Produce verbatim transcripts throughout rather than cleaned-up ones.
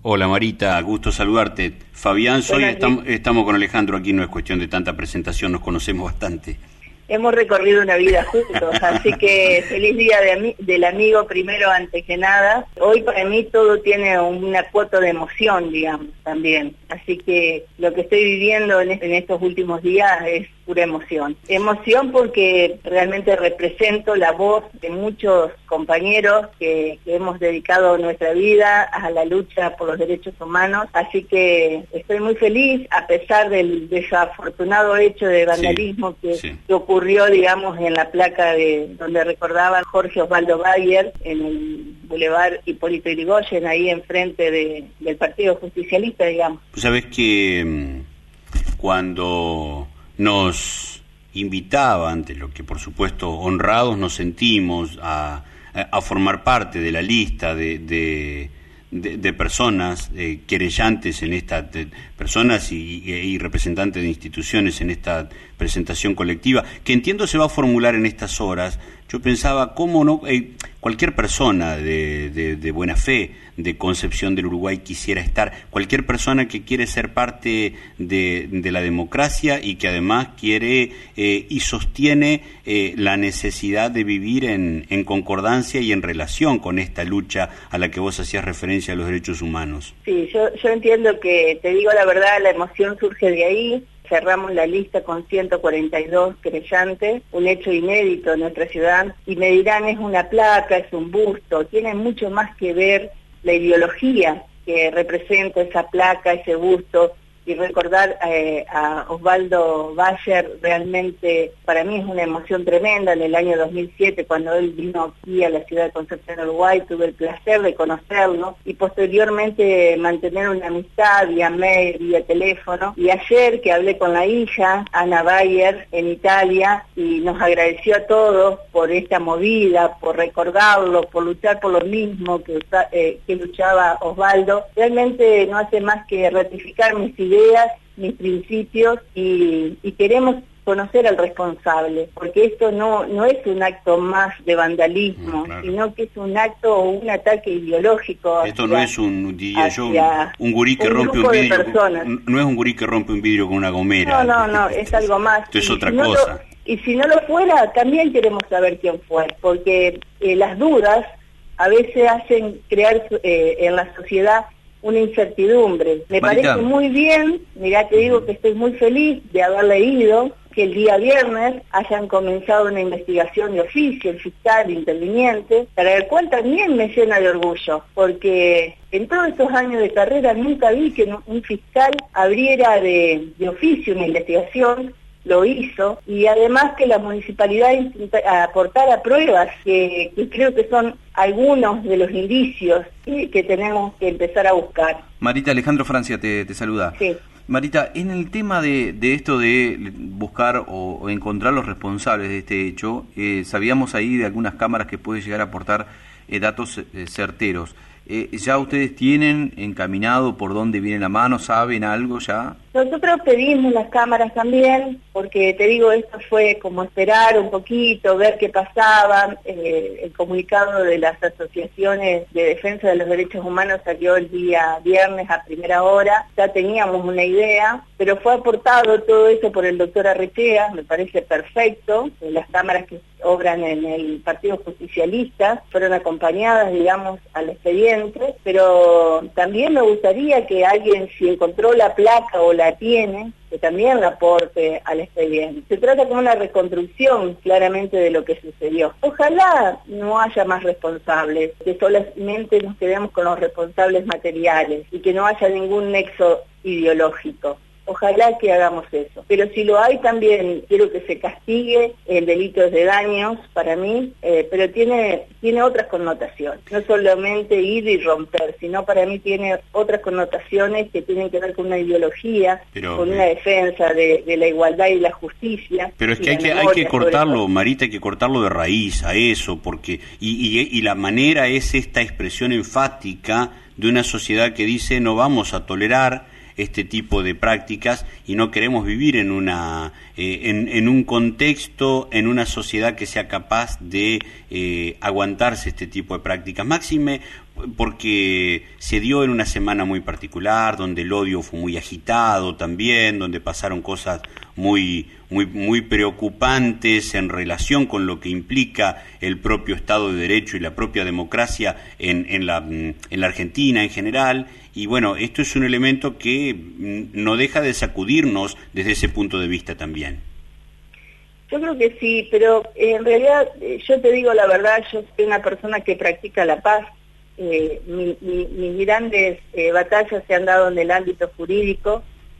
Hola Marita, gusto saludarte. Fabián, soy, Bueno, estamos, estamos con Alejandro aquí, no es cuestión de tanta presentación, nos conocemos bastante. hemos recorrido una vida juntos, así que feliz día de ami- del amigo primero antes que nada. Hoy para mí todo tiene una cuota de emoción, digamos, también. Así que lo que estoy viviendo en, est- en estos últimos días es pura emoción. Emoción porque realmente represento la voz de muchos compañeros que, que hemos dedicado nuestra vida a la lucha por los derechos humanos, así que estoy muy feliz a pesar del desafortunado hecho de vandalismo sí, que, sí. que ocurrió, digamos, en la placa de donde recordaba Jorge Osvaldo Bayer, en el Boulevard Hipólito Yrigoyen, ahí enfrente de, del Partido Justicialista, digamos. Sabes que cuando nos invitaba, ante lo que por supuesto honrados nos sentimos a, a formar parte de la lista de, de, de, de personas eh, querellantes en esta, de, personas y, y, y representantes de instituciones en esta presentación colectiva, que entiendo se va a formular en estas horas. Yo pensaba, ¿cómo no? Eh, cualquier persona de, de, de buena fe, de Concepción del Uruguay quisiera estar, cualquier persona que quiere ser parte de, de la democracia y que además quiere eh, y sostiene eh, la necesidad de vivir en, en concordancia y en relación con esta lucha a la que vos hacías referencia a los derechos humanos. Sí, yo, yo entiendo que, te digo la verdad, la emoción surge de ahí. Cerramos la lista con ciento cuarenta y dos querellantes, un hecho inédito en nuestra ciudad, y me dirán, es una placa, es un busto, tiene mucho más que ver la ideología que representa esa placa, ese busto, y recordar eh, a Osvaldo Bayer realmente para mí es una emoción tremenda. En el año dos mil siete, cuando él vino aquí a la ciudad de Concepción, Uruguay, tuve el placer de conocerlo y posteriormente mantener una amistad vía mail, vía teléfono. Y ayer que hablé con la hija, Ana Bayer, en Italia, y nos agradeció a todos por esta movida, por recordarlo, por luchar por lo mismo que, eh, que luchaba Osvaldo, realmente no hace más que ratificar mis ideas ideas, mis principios y, y queremos conocer al responsable, porque esto no no es un acto más de vandalismo, no, claro. sino que es un acto o un ataque ideológico. Esto hacia, no es un, diría yo, un, un gurí que un rompe un vidrio, con, no es un gurí que rompe un vidrio con una gomera. No, no, no, es algo más. Esto es y otra si no cosa. Lo, y si no lo fuera, también queremos saber quién fue, porque eh, las dudas a veces hacen crear eh, en la sociedad una incertidumbre. Me Marita. Parece muy bien, mirá, te digo que estoy muy feliz de haber leído que el día viernes hayan comenzado una investigación de oficio, el fiscal interviniente, para el cual también me llena de orgullo, porque en todos estos años de carrera nunca vi que un fiscal abriera de, de oficio una investigación. Lo hizo, y además que la municipalidad aportara pruebas que, que creo que son algunos de los indicios que, que tenemos que empezar a buscar. Marita, Alejandro Francia te, te saluda. Sí. Marita, en el tema de, de esto de buscar o, o encontrar los responsables de este hecho, eh, sabíamos ahí de algunas cámaras que puede llegar a aportar eh, datos eh, certeros. Eh, ¿Ya ustedes tienen encaminado por dónde viene la mano? ¿Saben algo ya? Nosotros pedimos las cámaras también, porque te digo, esto fue como esperar un poquito, ver qué pasaba. Eh, el comunicado de las asociaciones de defensa de los derechos humanos salió el día viernes a primera hora. Ya teníamos una idea, pero fue aportado todo eso por el doctor Arrechea, me parece perfecto. Las cámaras que obran en el Partido Justicialista fueron acompañadas, digamos, al expediente, pero también me gustaría que alguien, si encontró la placa o la tiene, que también la aporte al expediente. Se trata como una reconstrucción claramente de lo que sucedió. Ojalá no haya más responsables, que solamente nos quedemos con los responsables materiales y que no haya ningún nexo ideológico. Ojalá que hagamos eso. Pero si lo hay también, quiero que se castigue el delito de daños, para mí, eh, pero tiene tiene otras connotaciones. No solamente ir y romper, sino para mí tiene otras connotaciones que tienen que ver con una ideología, pero, con una defensa de, de la igualdad y la justicia. Pero es que hay que, hay que cortarlo, Marita, hay que cortarlo de raíz a eso, porque y, y, y la manera es esta expresión enfática de una sociedad que dice no vamos a tolerar este tipo de prácticas y no queremos vivir en una eh, en, en un contexto, en una sociedad que sea capaz de eh, aguantarse este tipo de prácticas. Máxime porque se dio en una semana muy particular, donde el odio fue muy agitado también, donde pasaron cosas muy, muy, muy preocupantes en relación con lo que implica el propio Estado de Derecho y la propia democracia en, en, la, en la Argentina en general. Y bueno, esto es un elemento que no deja de sacudirnos desde ese punto de vista también. Yo creo que sí, pero en realidad yo te digo la verdad, yo soy una persona que practica la paz. Eh, mi, mi, mis grandes eh, batallas se han dado en el ámbito jurídico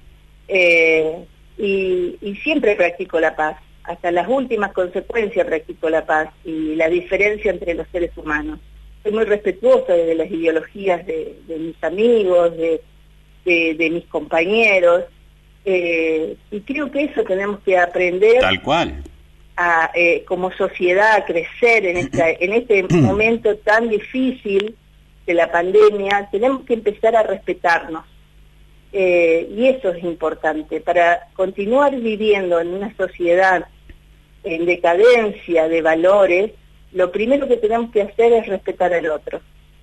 eh, y, y siempre practico la paz. Hasta las últimas consecuencias practico la paz y la diferencia entre los seres humanos. Soy muy respetuosa de las ideologías de, de mis amigos, de, de, de mis compañeros. Eh, y creo que eso tenemos que aprender tal cual a, eh, como sociedad a crecer en, esta, en este momento tan difícil de la pandemia. Tenemos que empezar a respetarnos eh, y eso es importante para continuar viviendo en una sociedad en decadencia de valores. Lo primero que tenemos que hacer es respetar al otro.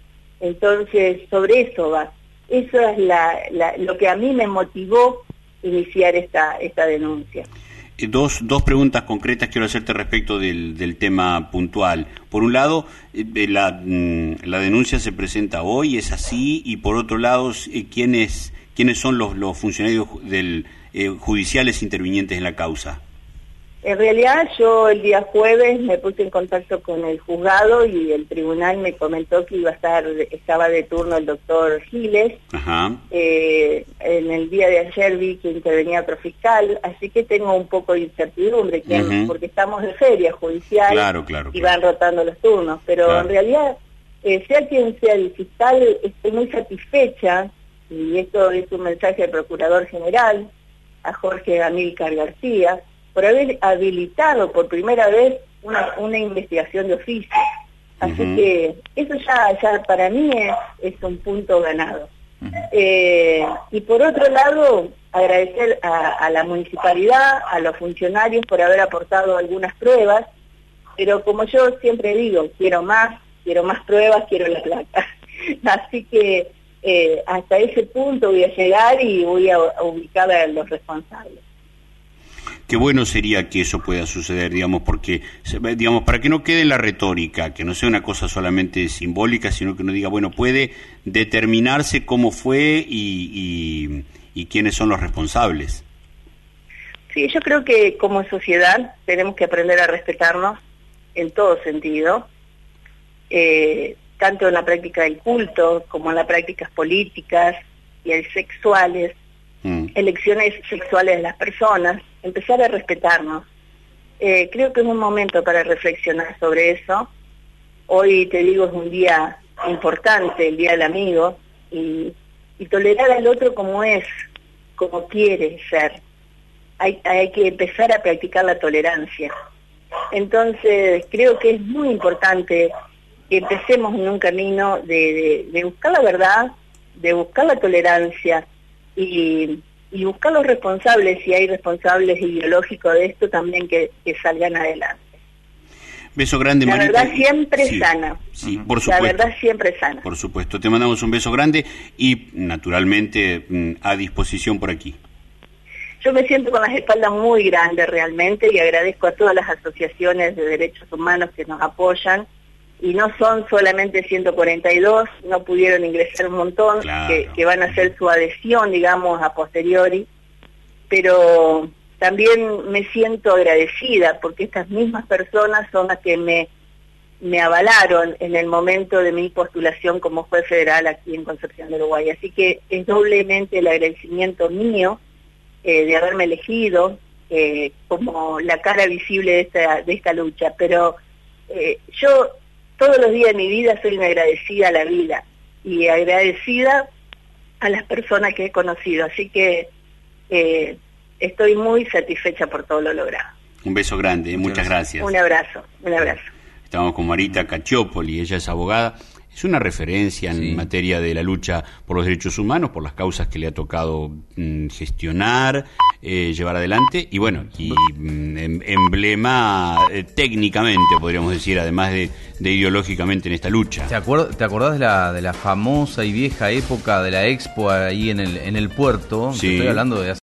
Entonces sobre eso va, eso es la, la, lo que a mí me motivó iniciar esta, esta denuncia. Dos, dos preguntas concretas quiero hacerte respecto del, del tema puntual. Por un lado, eh, la, la denuncia se presenta hoy, ¿es así? Y por otro lado, ¿quiénes, quiénes son los, los funcionarios del, eh, judiciales intervinientes en la causa? En realidad yo el día jueves me puse en contacto con el juzgado y el tribunal me comentó que iba a estar, estaba de turno el doctor Giles. Ajá. Eh, en el día de ayer vi que intervenía otro fiscal, así que tengo un poco de incertidumbre, que, uh-huh. porque estamos de feria judicial claro, claro, y claro. van rotando los turnos, pero claro. en realidad, eh, sea quien sea el fiscal, estoy muy satisfecha, y esto es un mensaje al Procurador General, a Jorge Amílcar García, por haber habilitado por primera vez una, una investigación de oficio. Así uh-huh. que eso ya, ya para mí es, es un punto ganado. Uh-huh. Eh, y por otro lado, agradecer a, a la municipalidad, a los funcionarios por haber aportado algunas pruebas, pero como yo siempre digo, quiero más, quiero más pruebas, quiero la plata. Así que eh, hasta ese punto voy a llegar y voy a, a ubicar a los responsables. Qué bueno sería que eso pueda suceder, digamos, porque, digamos, para que no quede en la retórica, que no sea una cosa solamente simbólica, sino que uno diga, bueno, puede determinarse cómo fue y, y, y quiénes son los responsables. Sí, yo creo que como sociedad tenemos que aprender a respetarnos en todo sentido, eh, tanto en la práctica del culto como en las prácticas políticas y sexuales, mm. elecciones sexuales de las personas, empezar a respetarnos. Eh, creo que es un momento para reflexionar sobre eso. Hoy, te digo, es un día importante, el Día del Amigo, y, y tolerar al otro como es, como quiere ser. Hay, hay que empezar a practicar la tolerancia. Entonces, creo que es muy importante que empecemos en un camino de, de, de buscar la verdad, de buscar la tolerancia y... y buscar los responsables, si hay responsables ideológicos de esto, también que, que salgan adelante. Beso grande, La Marita. verdad siempre sí, sana. Sí, por supuesto. La verdad siempre sana. Por supuesto. Te mandamos un beso grande y, naturalmente, a disposición por aquí. Yo me siento con las espaldas muy grandes realmente y agradezco a todas las asociaciones de derechos humanos que nos apoyan. Y no son solamente ciento cuarenta y dos, no pudieron ingresar un montón, claro. que, que van a hacer su adhesión, digamos, a posteriori, pero también me siento agradecida porque estas mismas personas son las que me, me avalaron en el momento de mi postulación como juez federal aquí en Concepción del Uruguay. Así que es doblemente el agradecimiento mío eh, de haberme elegido eh, como la cara visible de esta, de esta lucha, pero eh, yo... todos los días de mi vida soy una agradecida a la vida y agradecida a las personas que he conocido, así que eh, estoy muy satisfecha por todo lo logrado. Un beso grande, muchas gracias. Un abrazo, un abrazo. Estamos con Marita Cacciopoli, ella es abogada. es una referencia en sí. materia de la lucha por los derechos humanos, por las causas que le ha tocado mm, gestionar, eh, llevar adelante, y bueno, y mm, em, emblema eh, técnicamente, podríamos decir, además de, de ideológicamente en esta lucha. ¿Te, acuer ¿Te acordás de la, de la famosa y vieja época de la Expo ahí en el, en el puerto? Sí. Te estoy hablando de hace